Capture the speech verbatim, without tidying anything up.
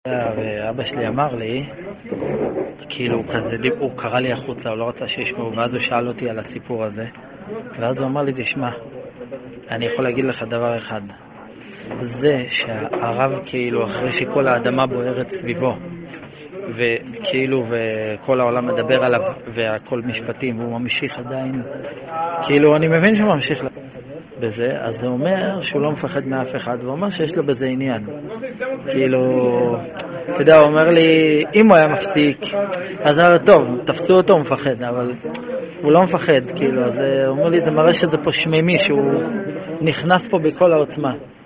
ואבא שלי אמר לי, כאילו הוא כזה, הוא קרא לי החוצה, הוא לא רצה שישמעו, ואז הוא שאל אותי על הסיפור הזה, ואז הוא אמר לי, תשמע, אני יכול להגיד לך דבר אחד, זה שהערב כאילו אחרי שכל האדמה בוערת סביבו, וכאילו וכל העולם מדבר עליו והכל משפטים, והוא ממשיך עדיין, כאילו אני מבין שהוא ממשיך בזה, אז זה אומר שהוא לא מפחד מאף אחד, והוא אומר שיש לו בזה עניין. כאילו, אתה יודע, הוא אומר לי, אם הוא היה מפסיק, אז היה טוב, תפסו אותו, הוא מפחד, אבל הוא לא מפחד, כאילו, אז הוא אומר לי, זה מראה שזה פה שמימי, שהוא נכנס פה בכל העוצמה.